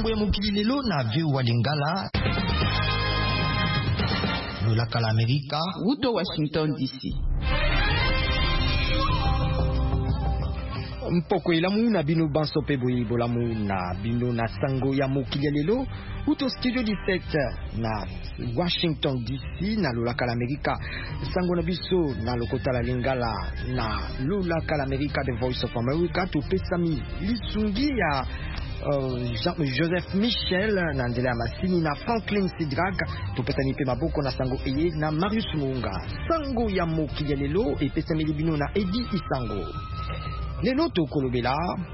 makambo ya mokili lelo na VOA Lingala. Lolaka la Amerika. Uto Washington DC. Mpoko ilamu na bino banso peboyi bolamu na bino na sango ya mokili lelo. Uto studio 17 na Washington DC na lolaka la Amerika. Sango na biso na lokota la Lingala na lolaka la Amerika, The Voice of America. To pesami lisungi ya Joseph Michel na ndela masini na Franklin Sidrak. To pesami pe maboko na sango eye na Marius Munga. Sango ya mokili lelo e pesami libino na Edi Isango. Lelo to kolobela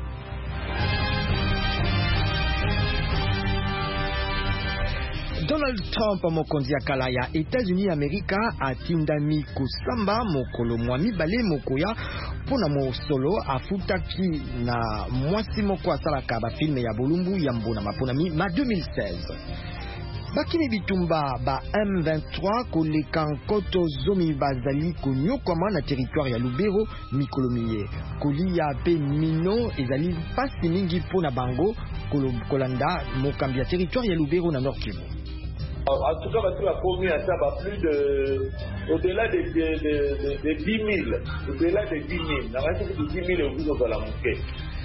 Donald Trump mokonzi ya kala ya États-Unis Amerika atindami kosamba mokolo mwa mibale mokoya pona mosolo afutaki na mwasi moko asalaka bafilme ya bolumbu ya mbona maponami ma 2016. Bakini bitumba ba M23 koleka nkoto zomi bazali konyokwama na territoire ya Lubero mikolomiye kolia pe mino ezali pasi mingi pona bango kolanda mokambi ya territoire ya Lubero na Nord Kivu. En tout cas, parce la commune a plus de, au-delà de 10 000, au-delà de 10 000, la reste de 10 000 au bout de la mosquée.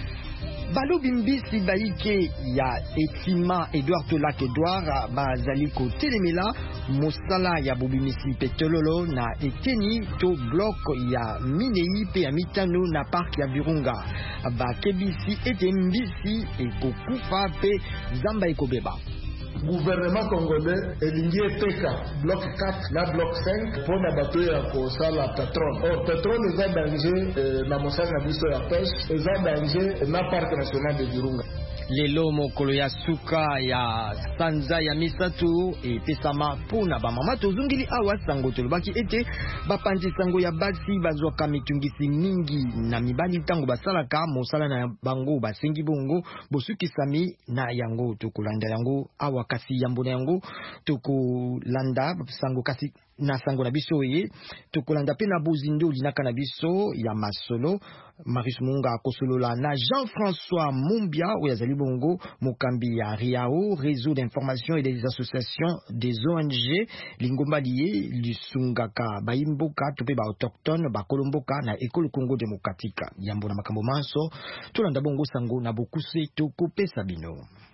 Balobi mbisi baike ya etima Edouard Tolak Edouard bazali ko telemela mosala ya bobimisi petrololo na eteni to bloc ya minei pe ya mitano na park ya Virunga bakebisi ete mbisi ekokufa pe zamba ekobeba. Gouvernement congolais elingi eteka bloc 4 na bloc 5 pona bato ya kosala pétrole. Or pétrole eza danger na mosala na biso ya pêche, eza danger na parc national de Virunga. Lelo mokolo ya suka ya sanza ya misato epesama pona bamama tozungili awa sango tolobaki ete bapanzi sango ya basi bazwaka mitungisi mingi na mibali ntango basalaka mosala na bango basengi bongo bosukisami na yango tokolanda yango awa kasi yambona yango tokolanda sango kasi na sango na biso ye tokolanda pe na bozindo linaka na biso ya masolo. Marius Munga akosolola na Jean-François Mumbia oyo azali bongo mokambi ya RIAO, réseau d'information et des associations des ONG lingomba liye lisungaka baimboka tope ba autochtone ba kolomboka na ekolo Congo démocratique. Yambo na makambo manso tolanda bongo sango na bokuse tokopesa bino.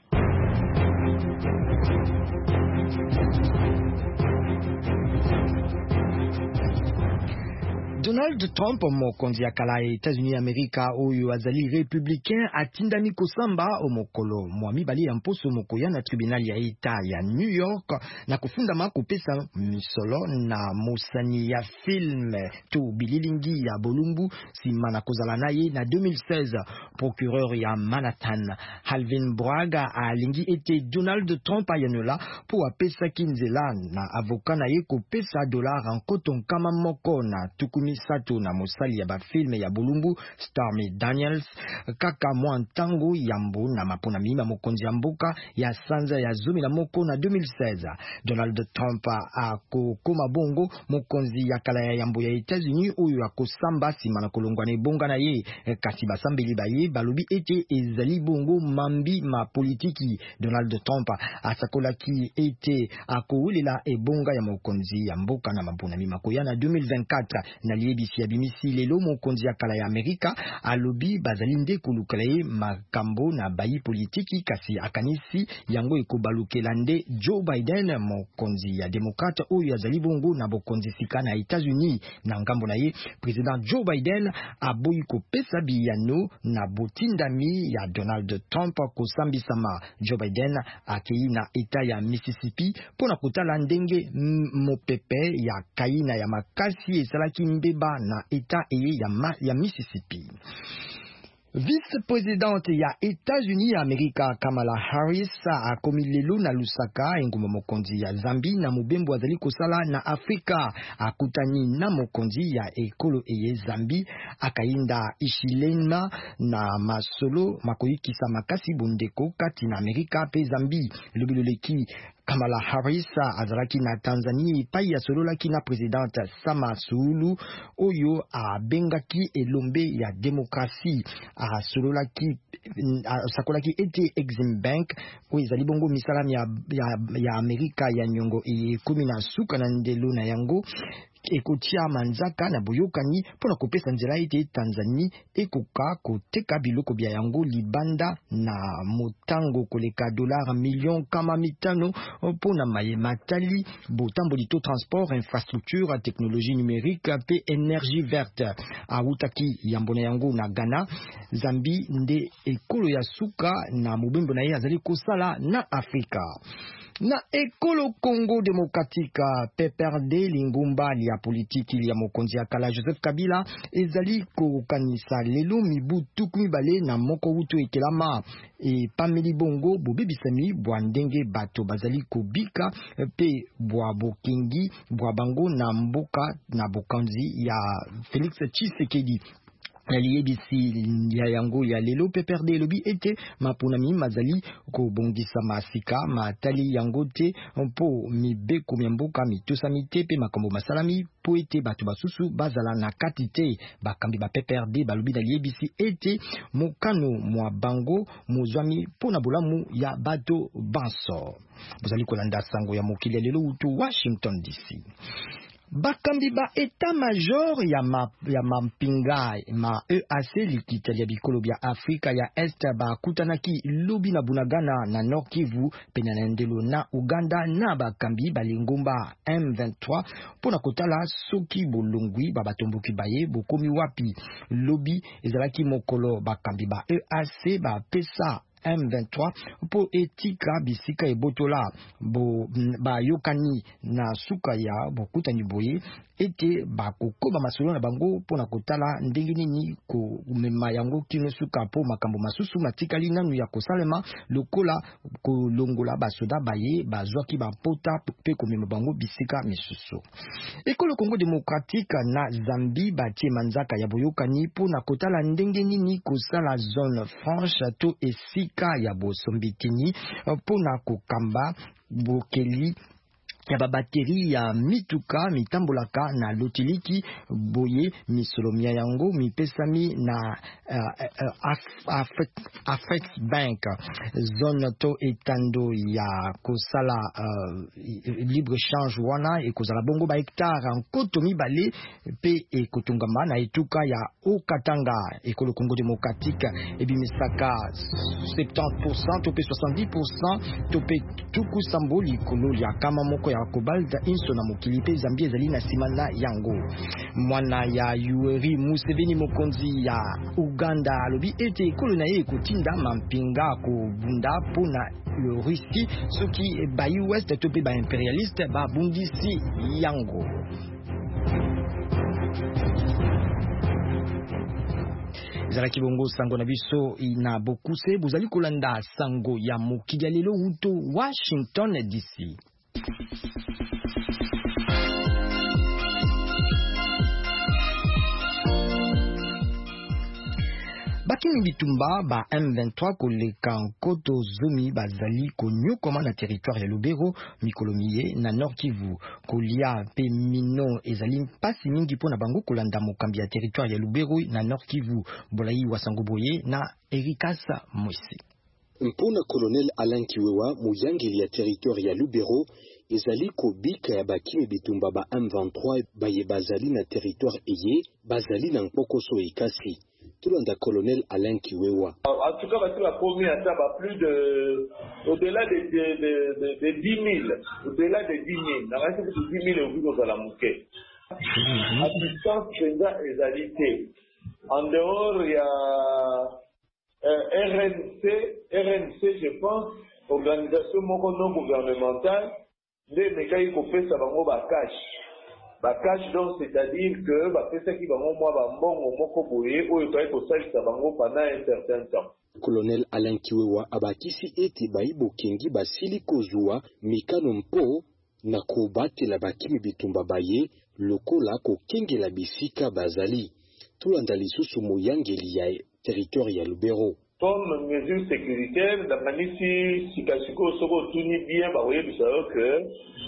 Donald Trump mokonzi ya kala ya États-Unis Amerika oyo azali républicain atindami kosamba omokolo mwa mibali ya mposo mokoya na tribunal ya Eta ya New York na kufundama kopesa misolo na mosani ya film to bililingi ya bolumbu sima na kozala naye na 2016. Procureur ya Manhattan Alvin Bragg alingi ete Donald Trump ayanola po apesa kinzela na avoka na ye kopesa $1 nkoto nkama moko na tukumi sato na mosali ya bafilme ya bolumbu Stormy Daniels kaka mwa ntango yambo na mapona mima mokonzi ya mboka ya sanza ya zomi na moko na 2016. Donald Trump akokoma bongo mokonzi ya kala ya yambo ya États-Unis oyo akosamba sima na kolongwa na ebonga na ye kasi basambeli baye balobi ete ezali bongo mambi ma politiki. Donald Trump asakolaki ete akoulela ebonga ya mokonzi ya mboka na mapona mima koya na 2024 na liebisi ya bimisi lelo mokonzi ya kala ya Amerika alobi bazali nde kolukala ye makambo na bayi politiki kasi akanisi yango ekobalukela nde Joe Biden mokonzi ya demokrate oyo azali bongo na bokonzi sika na États-Unis. Na ngambo na ye president Joe Biden aboyi kopesa biyano na botindami ya Donald Trump kosambisama. Joe Biden akei na eta ya Mississippi pona kotala ndenge mopepe ya kaina ya makasi esalaki mbeba na eta eye ya Mississippi. Vice-présidente ya États-Unis Amerika Kamala Harris akomi lelo na Lusaka engumba mokonzi ya Zambie na mobembo azali kosala na Afrika akutani na mokonzi ya ekolo eye Zambie akainda Ishilema na masolo makoyikisa makasi bondeko kati na Amerika pe Zambie. Lobiloleki Kamala Harris azalaki na Tanzanie pai ya sololaki na presidente Samia Suluhu oyo abengaki elombe ya demokrasi sakolaki ete Exim Bank oyo ezali bongo misala ya Amerika ya nyongo ekomi na suka na ndelo na yango ekotia manzaka na boyokani mpona kopesa nzela ete Tanzanie ekoka koteka biloko bya yango libanda na motango koleka $5 million mpona matali botamboli to transport, infrastructure, technologie numérique pe énergie verte. Awutaki yambo na yango na Ghana, Zambie nde ekolo ya suka na mobembo na ye azali kosala na Afrika. Na ekolo Congo démocratique PPRD lingumba ya politiki ya mokonzi ya kala Joseph Kabila ezali kokanisa lelo mibu tukumi bale na moko wuto ekelama pameli bongo bobebisami bwa ndenge bato bazali kobika pe bwa bokingi bwa bango na mboka na bokanzi ya Félix Tshisekedi. Yaliyebisi ya yango ya lelo PPRD lobi ete mapunami mazali kobongisa masika matali yango te mpo mibeko mboka mitosami te pe makambo masalami po ete bato basusu bazala na kati te. Bakambi ba PPRD balobi na liyebisi ete mokano mwa bango mozwami pona bolamu ya bato banso. Bozali kolanda sango ya mokili lelo utu Washington DC. Bakambi ba état major ya mampinga ma EAC likita ya bikolo bya Afrika ya Est ba kutanaki lobi na Bunagana na Nord Kivu pena na ndelo na Uganda na bakambi balingomba M23 pona kotala soki bolongwi ba batomboki baye bokomi wapi. Lobi ezalaki mokolo bakambi ba EAC ba pesa M23 po etika bisika ebotola ba yokani na suka ya bokutani boye ete bakokoba masolo na bango pona kotala ndenge nini komema yango kino suka po makambo masusu matikali nanu ya kosalema lokola kolongola basoda baye bazwaki bapota pe komema bango bisika misusu. Ekolo Congo démocratique na Zambie batie manzaka ya boyokani pona kotala ndenge nini kosala zone franche to esika ya bosombitini pona kokamba bokeli ya babateri ya mituka mitambolaka na lotiliki boye misolomia yango mipesami na Afex Bank zone to etando ya kosala libre change wana ekozala bongo ba hectare nkoto mibale pe ekotungama na etuka ya Okatanga. Ekolo Congo démocratique ebimisaka 70% to pe 70% to pe tuku samboli kolo ya kama moko ya kobalda inso na mokili pe Zambie ezali na simana yango. Mwana ya Yoweri Museveni mokonzi ya Uganda alobi ete ekolo na ye ekotinda mampinga kobunda pona le Russie soki ba US to pe ba impérialiste ba bundisi yango. Zalaki bongo sango na biso ina bokuse bozali kolanda sango ya mokili lelo uto Washington DC. Bakini bitumba ba M23 koleka nkoto zomi bazali konyokoma na territoire ya Lubero mikolomiye na Nord Kivu kolia pe mino ezali mpasi mingi pona bango kolanda mokambi ya territoire ya Lubero na Nord Kivu. Bolai wasango boye na Erikasa Mwisi. Mpona colonel Alain Kiwewa muyangeli ya territoire ya Lubero ezali kobika ya bakimi bitumba ba M23 baye bazali na territoire eye bazali na mpokoso ikasi. Tulanda colonel Alain Kiwewa. En tout cas, parce que la première, ça va plus de, au-delà de 10 000, au-delà de 10 000, la reste de 10 000 au bout de la mosquée. Assistance présente égalité. En dehors, il y a RNC, je pense, organisation non gouvernementale, des mécanismes qu'on fait ça va en cash. Cash donc c'est-à-dire que c'est ça qui va pendant un certain temps. Colonel Alain Kiwewa abakisi ete baibo kengi basili kozua mikano mpo na kobatela bakimi bitumba baye lokola kokenge la bisika bazali tulanda lisusu moyangeli ya territoire ya Lubero. comme mesure sécuritaire, d'amanisi sikasiko soko tuni bien, bah oui, vous savez que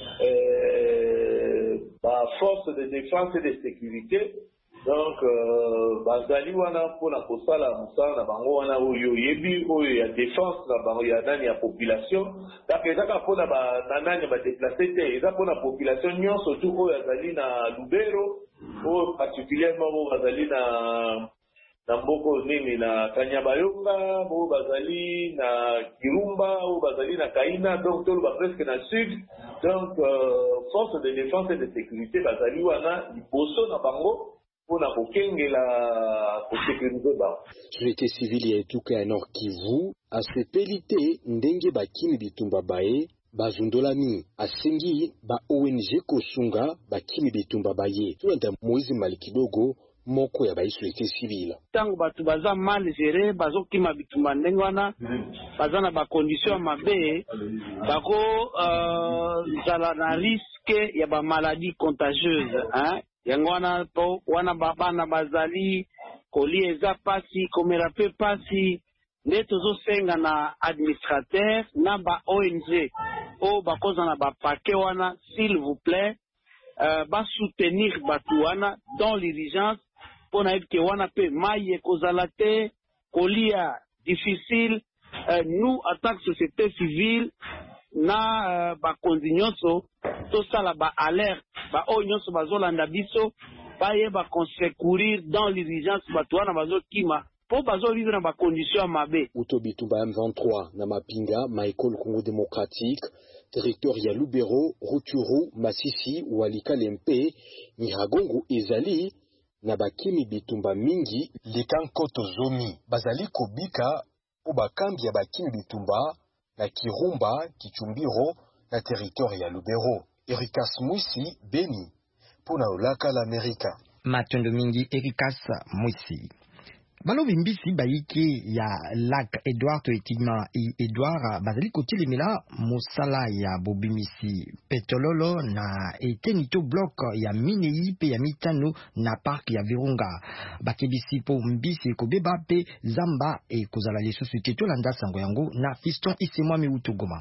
force de défense et de sécurité, donc bazali wana pona kosala musala na bango wana oyo yebi oyo ya défense na bango ya nani ya population, donc ezaka pona ba nanani ba déplacer te, ezaka pona population nyonso tu oyo azali na Lubero, oyo particulièrement oyo bazali na mboko nini na Kanyabayonga, oyo bazali na Kirumba, oyo bazali na Kaina, donc tout ba presque na sud. Donc force de défense et de sécurité bazali wana liboso na bango pona kokengela kosécuriser ba. Société civile ya etuka ya Nord Kivu asepeli te ndenge bakimi bitumba baye bazundolami asengi ba ONG kosunga bakimi bitumba baye. Tuenda Moïse Malikidogo moko ya ba société civile. Tango batu baza mal géré bazokima bitumba ndenge wana bazana ba condition mabe bako zala na risque ya ba maladie contagieuse hein. Yango wana po wana babana bazali koli eza pasi komera pe pasi nde tozosenga na administrateur na ba ONG o bakoza na ba paquet wana s'il vous plaît ba soutenir batu wana dans l'urgence pona ete wana pe maye kozala te kolia difficile nous en tant que société civile na ba kondinyonso to sala ba alerte ba onyonso bazolanda biso baye ba secourir dans l'urgence batwana bazokima po bazovivre na ba conditions mabe. Utobitumba M23 na mapinga ma école Congo démocratique territoire ya Lubero, Rutshuru, Masisi, Walikale mpe Nyiragongo ezali na bakimi bitumba mingi likankoto zomi bazali kobika po bakambi ya bakimi bitumba na Kirumba, Kichumbiro na territoire ya Lubero. Erikas Mwisi, Beni, pona olaka l'Amerika. Matondo mingi Erikas Mwisi. Balobi mbisi bayiki ya lac Edouard to etigma Edouard bazali kotelemela mosala ya bobimisi petrololo na etenito bloc ya minei pe ya mitano na parc ya Virunga bakebisi po mbisi ekobeba pe zamba ekozala lisusu te tolanda sango yango na Fiston Isemwa Miutu Goma.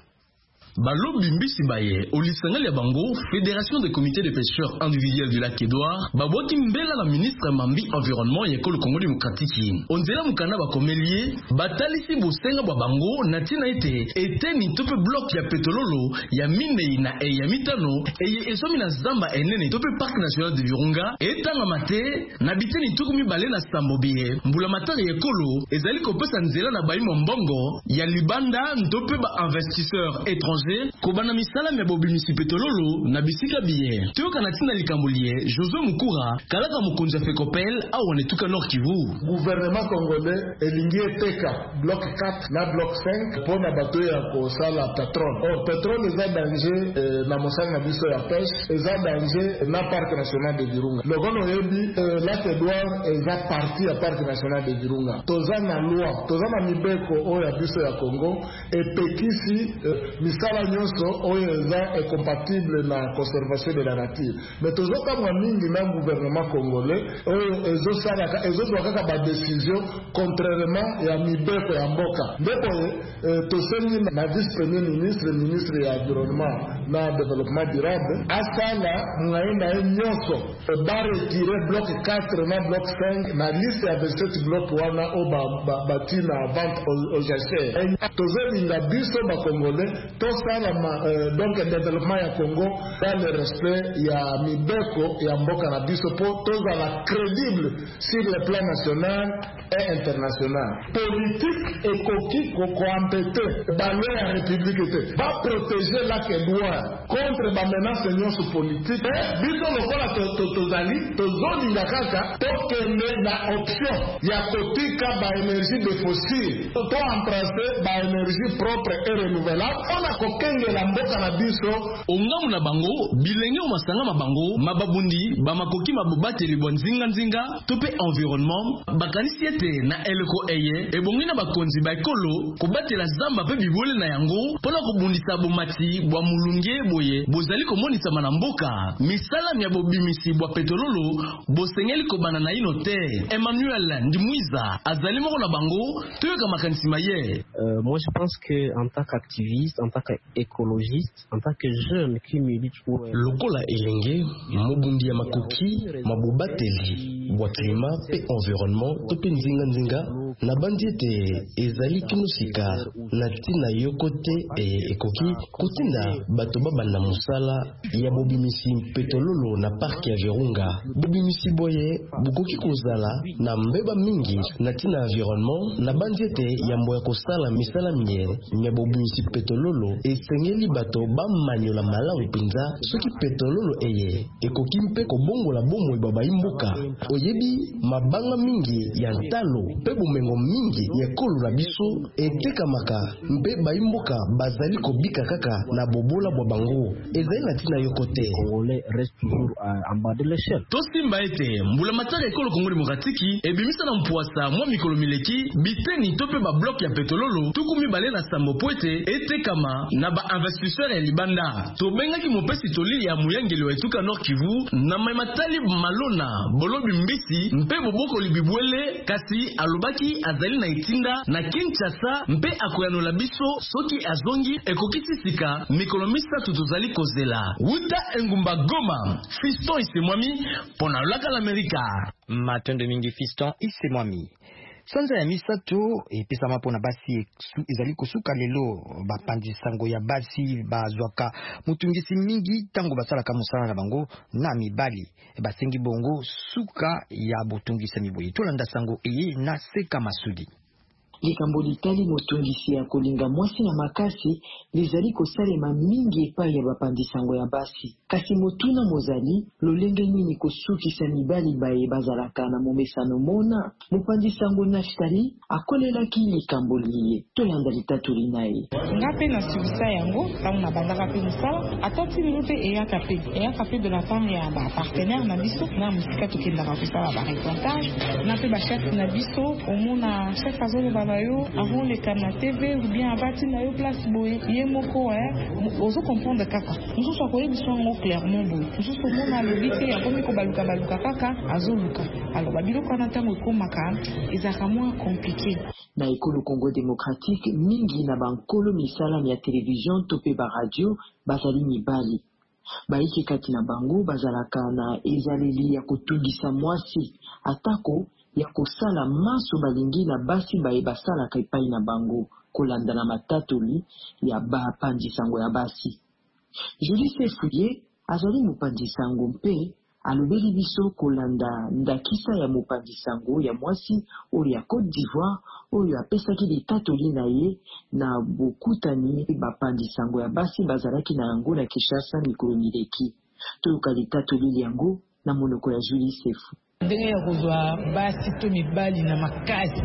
Balobi mbisi baye olisangali ya bango Fédération des comités de pêcheurs individuels du lac Edouard babwaki mbela na ministre Mambi environnement ya ekolo Congo démocratique onzela mukana bakomelie batalisi bosenga bwa bango na tina eteni tope bloc ya petrololo ya minei na ya mitano eye esomi na zamba enene tope parc national de Virunga etanga mate na biteni tukumi bale na sambobie mbula matari ekolo ezali kopesa nzela na baimo mbongo ya libanda ntope ba investisseurs étrangers kobana misala ya bobimisi petrololo na bisika biye toyoka na tina likambolie José Mukura kalaka mokonzi Fekopel awa netuka Nord Kivu. Gouvernement congolais elingi eteka bloc 4 na bloc 5 pona bato ya kosala pétrole. Pétrole eza danger na mosala na biso ya pêche eza danger na parc national de Virunga. Lokono yebi lac Edouard eza partie ya parc national de Virunga. Toza na loi toza na mibeko oyo ya biso ya Congo epekisi misala nyonso oyo eza compatible na conservation de la nature. Mais tozoka mwa mingi na gouvernement congolais oyo ezozwa kaka ba décision contrairement ya mibeko ya mboka. Ndipo tosengi na vice premier ministre ya environnement na développement durable asala mwaenda nyonso ba retirer bloc 4 na bloc 5 na liste ya 27 bloc wana o bati na vente aux jachères. Tozelinga biso ba congolais donc le développement ya Congo dans le respect ya mibeko ya mboka na biso po tozala crédible sur le plan national et international. Politique ekoki kokoampete balwe ya république te va protéger lac Edouard contre ba menace nyonso politique biso lokola tozali tozolinga kaka tokende na option ya kotika ba énergie de fossile to emprunter ba énergie propre et renouvelable on a kokengela mboka na biso ongamu na bango bilenge o masanga mabango mababundi bamakoki mabobateli bonzinga nzinga tope environnement bakanisi ete ete na eleko eye ebongi na bakonzi ba ekolo kobatela zamba pe bibole na yango pona kobundisa bomati bwa mulunge boye bozali komonisa na mboka misala ya bobimisi bwa petrololo bosengeli kobana na ino te. Emmanuel Ndimwiza azali moko na bango toyoka makanisi maye. Moi je pense que en tant qu'activiste, en tant qu'écologiste, en tant que jeune qui milite pour lokola elenge mobundi ya makoki mabobateli bwa climat pe environnement to pe nzinga na bandi ete ezali kinosika na tina yokote ekoki kotinda bato babanda musala ya bobimisi petrololo na parki ya Virunga. Bobimisi boye bukoki kozala na mbeba mingi na tina environnement na bandi ete yambo ya kosala misala mie me bobimisi petrololo esengeli bato bamanyola malamu pinza soki petrololo eye ekoki mpe kobongola bomoi babayimboka. Oyebi mabanga mingi ya ntalo pe bumengo mingi ya kolo na biso etekamaka mpe bayimboka bazali kobika kaka na bobola bwa bango ezali na tina yokote reste toujours en bas de l'échelle. Tosimba ete mbula matari ekolo Kongo Demokratiki ebimisa na mpuasa mwa mikolo mileki biteni tope ba bloc ya petrololo tukumi bale na sambo poete etekama na ba investisseur ya libanda. Tobengaki mopesi tolili ya muyangeli wa etuka Nord Kivu na matali malona bolobi mbisi mpe boboko libibwele kasi alobaki azali na itinda na Kinshasa mpe akoyanola biso soki azongi ekokisi sika mikolo misatu tozali kozela. Wuta engumba Goma, Fiston Isemwami pona laka l'Amerika. Matende mingi Fiston Isemwami. Sanza ya misato epesama pona basi ezali kosuka lelo bapandisango ya basi bazwaka mutungisi mingi tango basalaka musala na bango na mibali basengi bongo suka ya botungisa miboyi tolanda sango eye na Seka Masudi. Likambo litali motungisi ya kolinga mwasi na makasi lizali kosalema mingi epai ya bapandisango ya basi kasi motuna mozali lolenge nini kosukisa mibali baye bazalaka na momesano mona mopandisango Naftali akolelaki likambo liye tolanda litatoli naye ngape na sukisa yango tango na bandaka pe musala atati minute eyaka pe de la part ya ba partenaire na biso na musika tokendaka kosala ba reportage na pe ba chef na biso omona chef azolo yo avant le canal TV ou bien abati na yo place boye yemoko ozo comprendre kaka nous so ko yebiso clairement boye nous so mona le bité ya komi ko baluka kaka azoluka alors babilo kana tango komaka ezaka moins compliqué na ekolo Congo démocratique mingi na bankolo misala ya télévision tope ba radio bazali mibali baiki kati na bango bazalaka na ezaleli ya kotungisa mwasi atako ya kosala maso balingi na basi baye basalaka epai na bango kolanda na matatoli ya bapandisango ya basi. Julie Sefuye azali mopandisango mpe alobeli biso kolanda ndakisa ya mopandisango ya mwasi oyo ya Côte d'Ivoire oyo apesaki litatoli na ye na bokutani bapandisango ya basi bazalaki na yango na Kinshasa mikolo mileki. Toyoka litatoli yango na monoko ya Julie Sefu. Ndenge ya kozwa basi to mibali na makasi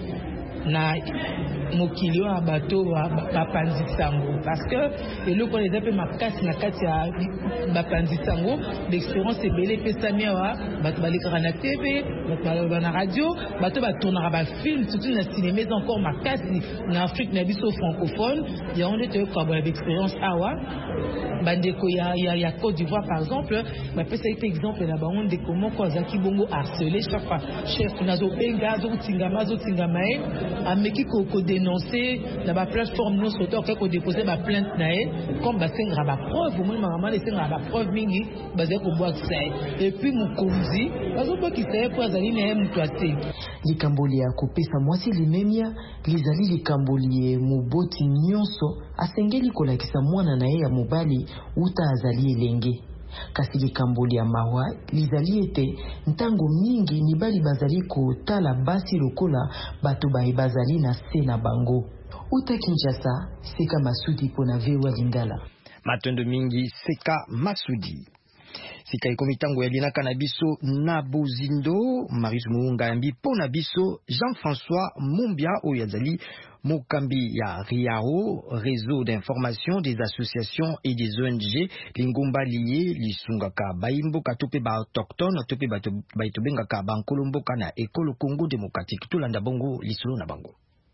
na mokili wa bato bapandisango parce que eloko eza pe makasi na kati ya bapandisango l'expérience ebele pesami awa bato balekaka na TV bato balobaka na radio bato batournaka bafilm surtout na cinéma eza encore makasi na Afrique na biso francophone yango nde toyoka boya baexpérience awa bandeko ya Côte d'Ivoire par exemple bapesaki pe exemple na bango ndeko moko azalaki bongo harcelé chaque fois chef nazobenga azotingama ye ameki kodénoncer na baplateforme nyonso to okoki kodépose baplainte na ye comme basengaka bapreuve omoni makamana esengaka bapreuve mingi bazali kobwakisa ye epuis mokonzi bazobwakisa ye mpo azali na ye moto ate likamboli ya kopesa mwasi limemia lizali likamboli ye moboti nyonso asengeli kolakisa mwana na ye ya mobali uta azali elenge kasi likamboli ya mawa lizali ete ntango mingi mibali bazali kotala basi lokola bato baye bazali na se na bango. Uta Kinshasa, Seka Masudi pona VOA Lingala. Matondo mingi Seka Masudi. sika ikomitango ya linaka na biso na bozindo Marius Muunga yambi po na biso Jean-François Mumbia oyo azali mokambi ya RIAO, réseau d'information des associations et des ONG lingumba lié lisungaka baimboka tope ba autochtone tope baito bengaka bankolo mboka na ekolo Congo démocratique tolanda bongo lisolo na bango.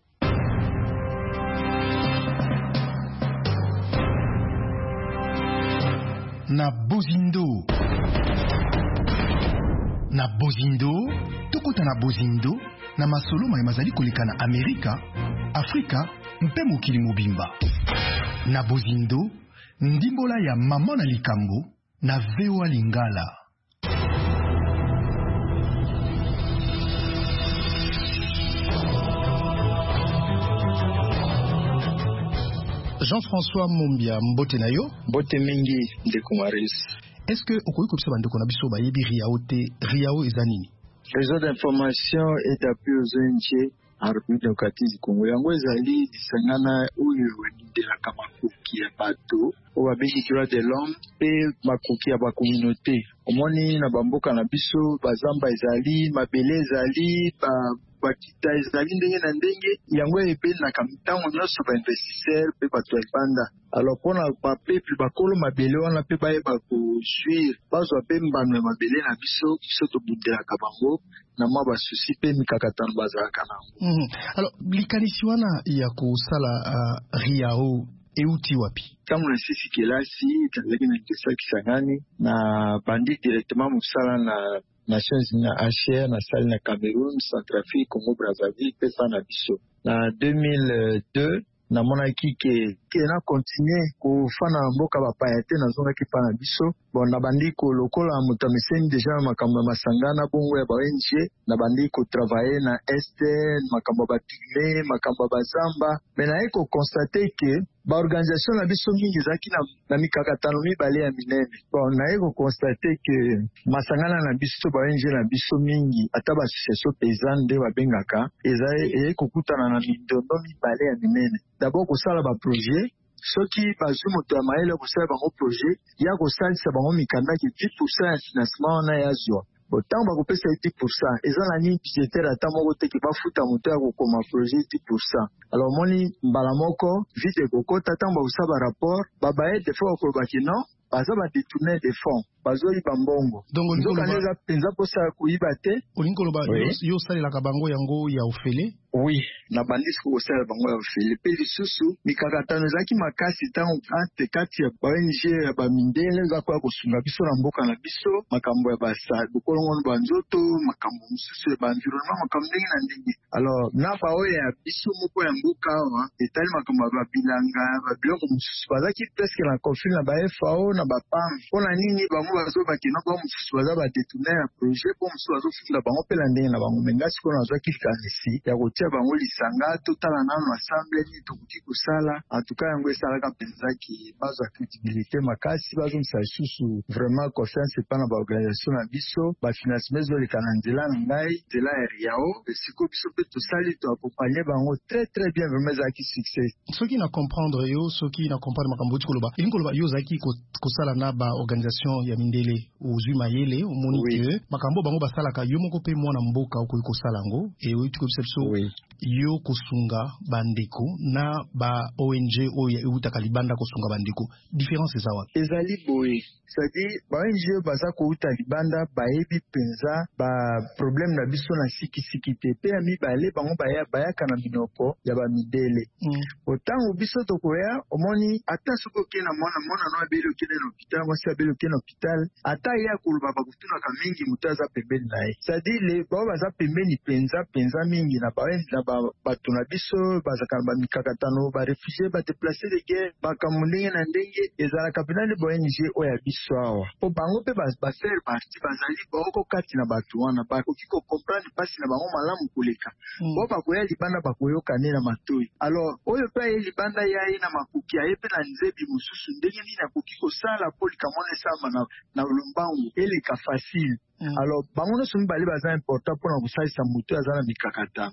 Na bozindo tokota na bozindo na masolo mai mazali koleka na Amerika, Afrika mpe mokili mobimba. Na bozindo ndimbola ya mama na likambo na VOA Lingala. Jean-François Mumbia mbote na yo mbote mingi ndeko Maris. Est-ce que okoki kopesa bandeko na biso bayebi RIAO te? RIAO eza nini? Réseau d'information et d'appui aux ONG en République démocratique du Congo. Yango ezali disangana oyo elindelaka makoki ya bato oyo babengi droit de l'homme pe makoki ya bakommunauté. Omoni na bamboka na biso bazamba ezali mabele ezali bakita ezali ndenge na ndenge yango ebenaka mitango nyonso bainvestisseur pe bato ya libanda. Alors mpona bapeple bakolo mabele wana mpe bayeba kojuire bazwa mpe mbano ya mabele na biso tobundelaka bango na mwa basusi mpe mikakatano bazalaka nango. Alors likanisi wana ya kosala RIAO euti wapi? Ntango na sisi kelasi ezalaki na kesa Kisangani na bandi directement mosala na Nations Unies na HR na sali na Cameroun, Centrafrique, Congo Brazzaville pe sa na biso. Na 2002 namonaki ke na continue kofana mboka bapaya te nazongaki pa na biso. Bon na bandi lokola moto ameseni deja makambo ya masangana bongo ya ba ONG na bandi travailler na este makambo batime makambo bazamba mais na eko constate ke ba organisation na biso mingi zaki na mikakatano mibale ya minene. Bon na eko constate ke masangana na biso ba ONG na biso mingi ata ba association paysanne de babengaka eko kutana na mindondo mibale ya minene. D'abord kosala ba projet soki bazwi moto ya mayele kosala bango projet ya kosalisa bango mikanda ki 10% ya financement wana yazwa. Ntango bakopesa 10% eza na nini budgetaire ata moko te ke bafuta moto ya kokoma projet 10%. Alors moni mbala moko vite ekokota ntango bakosala ba rapport babaye defo bakolobaki non baza badetourner des fonds bazoyiba mbongo. Nzokande eza mpenza mposa ya koyiba te. Olingi koloba yo osalelaka bango yango ya ofele? Oui, na bandisi kosalela bango ya ofele. Pe lisusu mikakatano ezalaki makasi ntango kati ya ba ONG ya bamindele eza koya kosunga biso na mboka na biso makambo ya bokolongono banzoto makambo mosusu ya baenvironnement makambo ndenge na ndenge. Alors na baoyo ya biso moko ya mboka awa etali makambo ya babilanga babiloko mosusu bazalaki presque na conflit na ba FAO na bapam mpona nini bango bazobaki no bango mosusu baza badetourner ya projet po mosusu bazofunda bango mpe na ndenge na bango menga sikoyo nazwaki kanisi ya kotia bango lisanga totala nano assemble nini tokoki kosala antuka yango esalaka mpenzaki bazwa credibilité makasi bazomisa lisusu vraiment confiance epa na baorganisation na biso bafinancement ezoleka na nzela na ngai nzela ya RIAO esiko biso mpe tosali toakompagne bango très très bien vraiment ezalaki succès. Soki na comprendre yo soki na comprendre makambo oti koloba elingi koloba yo ozalaki kosala na baorganisation ya mindele ozwi mayele omoni ke makambo bango basalaka yo moko mpe mwana mboka okoki kosala yango eoiti kobisa biso yo kosunga bandeko na ba ONG oyo eutaka libanda kosunga bandeko différence eza wapi? Ezali boye c'est-à-dire ba ONG baza kouta libanda bayebi penza ba problème na biso na sikisiki te pe ya mibale bango bayaka na minoko ya bamidele. Otango biso tokoya omoni ata soki oke na mwana no abeli okende na hôpital mwasi abeli okende na hôpital ata ye akoloba bakotunaka mingi moto aza pembeni na ye c'est-à-dire bao baza pembeni penza mingi na bato na biso bazaka na bamikakatano barefugie badeplace de guerre makambo ndenge na ndenge ezalaka mpena nde ba ONG oyo ya biso awa mpo bango mpe bafaire parti bazali baoko kati na bato wana bakoki kokomprendre mpasi na bango malamu koleka bao bakoya libanda bakoyoka nde na matoi. Alors oyo mpe aye libanda ye aye na makoki aye mpe na nzebi mosusu ndenge nini akoki kosala mpo likamona esama na lombangu eleka facile. Alors bango nyonso mibale baza important mpona kosalisa moto aza na mikakatano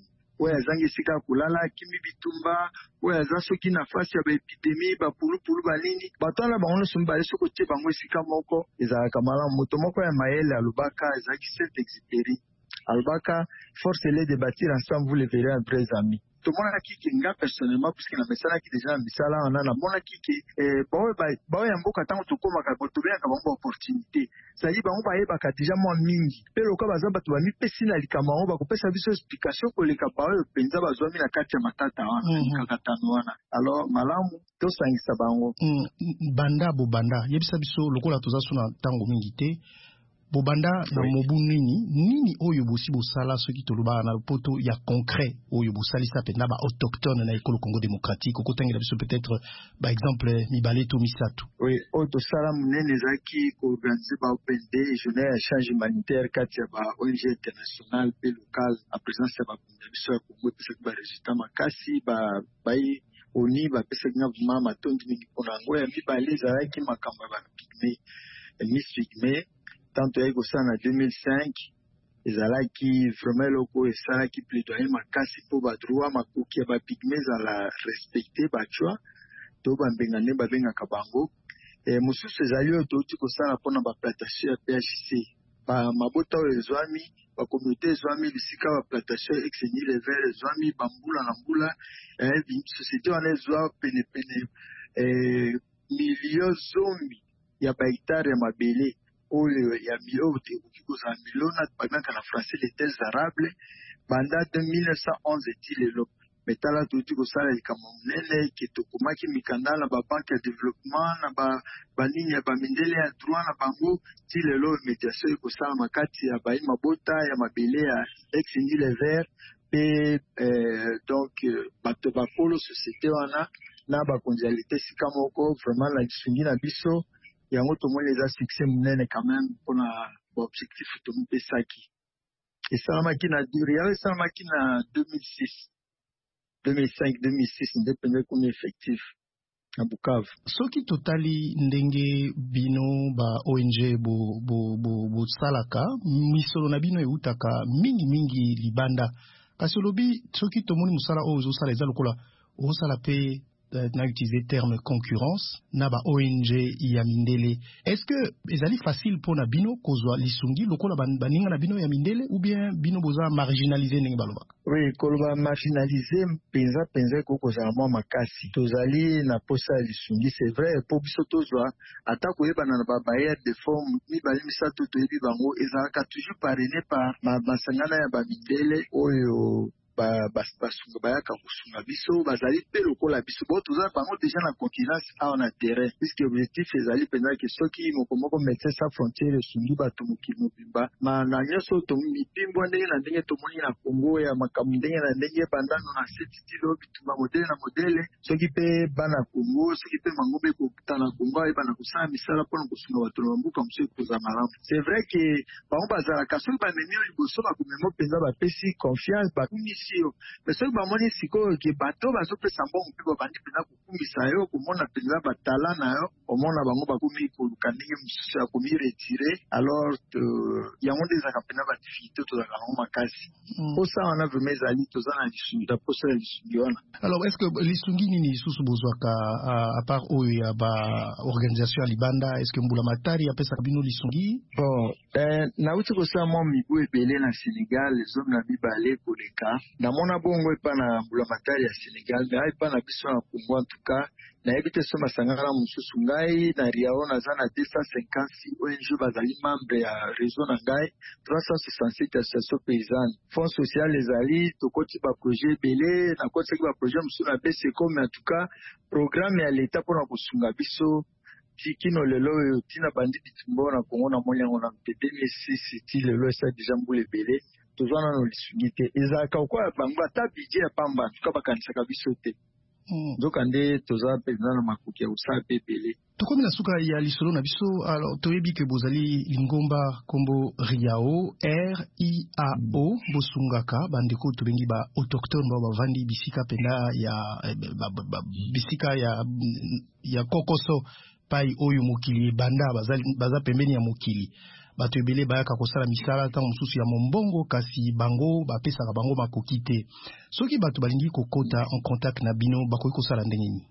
oyo azangi esika kulala kimi bitumba oyo aza soki nafasi ya baepidemie bapulupulu banini bato wana bango nyonso mibale soki otie bango esika moko ezalaka malamu. Moto moko ya mayele alobaka ezalaki Saint-Exupéry alobaka force les de bâtir ensemble vous les verrez un vrai ami. Tomonaki ke nga personnellement puisque na mesalaki déjà na misala wana namonaki ke baoyo ya mboka ntango tokomaka tobeyaka bango opportunité ezali bango bayebaka déjà mwa mingi mpe loka baza bato bamipesi na likambo yango bakopesa biso explication koleka baoyo mpenza bazwami na kati ya matata wana mikakatano wana. Alors malamu tosangisa bango banda bobanda yebisa biso lokola toza so na ntango mingi te bobanda na mobu nini oyo bosi bosala soki toloba na poto ya concret oyo bosalisa pena ba autochtone na ekolo Congo démocratique okotangela biso peut-être par exemple mibale to misato. Oui, oyo tosala munene ezalaki koorganize ba OPD journée ya échange humanitaire kati ya ba ONG international pe local a présence ya bakunda biso ya Congo epesaki ba résultat makasi bai oni bapesaki nga vraiment matondi mingi mpona yango. Ya mibale ezalaki makambo ya bapigme Miss Pygmée tanto ya kosala na 2005 ezalaki vraiment eloko esalaki plaidoyer makasi mpo badroit makoki ya bapigme ezala respecte bachwa to bambengane babengaka bango. Mosusu ezali oyo touti kosala mpona baplantation ya PHC mabota oyo ezwami bakommunauté ezwami bisika baplantation exeni lever ezwami bambula na mbula société wana ezwa penepene milio zombi ya bahectare ya mabele oyo ya oyo tekoki kozala milona babengaka na français les terres arables banda 1911 eti lelo metala touti kosala likambo monene ke tokomaki mikanda na babanke ya développement na banini ya bamindele ya droit na bango ti lelo médiation ekosala makati ya bayi mabota ya mabele ya ex-indi le vert pe donc bato bakolo société wana na bakonzi ya leta esika moko vraiment la lisungi na biso yango tomoni eza succès munene quand même mpona baobjectif tomipesaki. Esalamaki na dure yawe esalamaki na 2005-2006 nde pende komi effectif na Bukavu. Soki totali ndenge bino ba ONG bosalaka misolo na bino eutaka mingi libanda kasi olobi soki tomoni musala oyo ozosala eza lokola osala pe na utiliser terme concurrence na ba ONG ya mindele. Est-ce que ezali facile pona bino kozwa lisungi lokola baninga na bino ya mindele ou bien bino boza marginalisé ndenge balobaka? Oui, koloba marginalisé penza kokozala mwa makasi tozali na posa ya lisungi c'est vrai po biso tozwa ata koyebana na babarrière de forme mibale misato toyebi bango ezalaka toujours parrainé par basangana ya bamindele oyo basunga bayaka kosunga biso bazali pe lokola biso bo toza bango déjà na concurrence awa na terrain puisque objectif ezali penza ke soki moko médecins sans frontières esungi bato mokili mobimba na nyonso mipimbo ndenge na ndenge tomoni na Congo ya makambo ndenge na ndenge bandano na seti stilo bitumba modele na modele soki pe bana Congo soki pe bango be kokutana Congo ayeba na kosala misala mpona kosunga bato na mboka mosusu ekoza malamu. C'est vrai que bango bazalaka soki bamemi oyo liboso bakomema mpenza bapesi confiance mais soki bamoni sikoyo ke bato bazopesa mbongo mpe babandi mpenza kokumisa yo komona mpenza batala na yo omona bango bakomi koluka ndenge mosusu ya komi retire alors yango nde ezalaka mpenza badifficulté tozalaka nango makasi posa wana vraimen ezali toza na lisungi na posa ya lisungi wana. Alors est-ce que lisungi nini lisusu bozwaka à part oyo ya baorganisation ya libanda est-ce que mbula matari apesaka bino lisungi? Bon nauti kosala mwa mibu ebele na Sénégal ezomi na mibale koleka namona bongo epa na mbula matari ya Sénégal me epa na biso na Congo en tout cas nayebi te so masangana mosusu ngai na riao naza na 256 ONG bazali membre ya réseau na ngai 367 association paysanne fonds social ezali tokoti baprojet ebele nakotisaki baprojet mosusu na BCECO mais en tout cas programme ya leta mpona kosunga biso kino lelo oyo tina bandi bitumba na Congo na moni yango na mpe 2006 ti lelo esa deja mbula ebele tozwa nano lisungi te ezalaka kokoya bango ata budget ya pamba tuka bakanisaka biso te nzoka nde toza mpenza na makoki ya kosala pe ebele. Tokomi na suka ya lisolo na biso alors toyebi ke bozali lingomba kombo riao RIAO bosungaka bandeko tobengi ba autochtone ba bavandi bisika penda ya bisika ya kokoso pai oyo mokili banda baza pembeni ya mokili bato ebele bayaka kosala misala ntango mosusu ya mombongo kasi bango bapesaka bango makoki te. Soki bato balingi kokota en contact na bino bakoki kosala ndenge nini?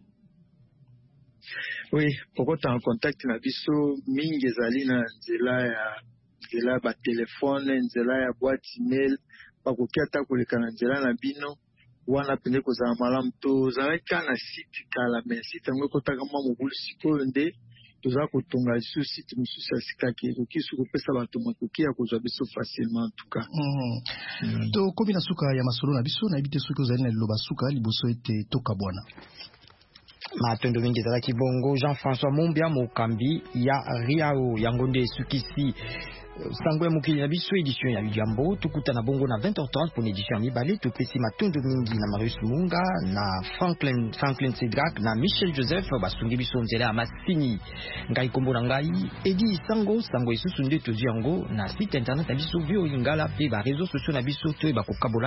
Oui, kokota en contact na biso mingi ezali na nzela ba telefone, nzela ya boîte email, bakoki ata koleka na nzela na bino wana pende kozala malamu. Tozalaki na site kala me site yango ekotaka mwa mobulu sikoyo nde toza kotonga lisusu site mosusu ya sikaki ekoki su kopesa bato makoki ya kozwa biso facilement en tout cas. Tokomi na suka ya masolo na biso nayebi te soki ozali na liloba suka liboso ete toka bwana matondo mingi ezalaki bongo. Jean-François Mombia mokambi ya Riao yango nde esukisi sango ya mokili na biso édition ya Yambo. Tukutana bongo na 20h30 pour édition ya mibale. Topesi matondo mingi na Marius Munga na Franklin Cedrak na Michel Joseph basungi biso nzela ya masini. Ngai kombo na ngai Edi sango esusu nde tozi yango na site internet na biso vio ingala pe ba réseaux sociaux na biso to ba kokabola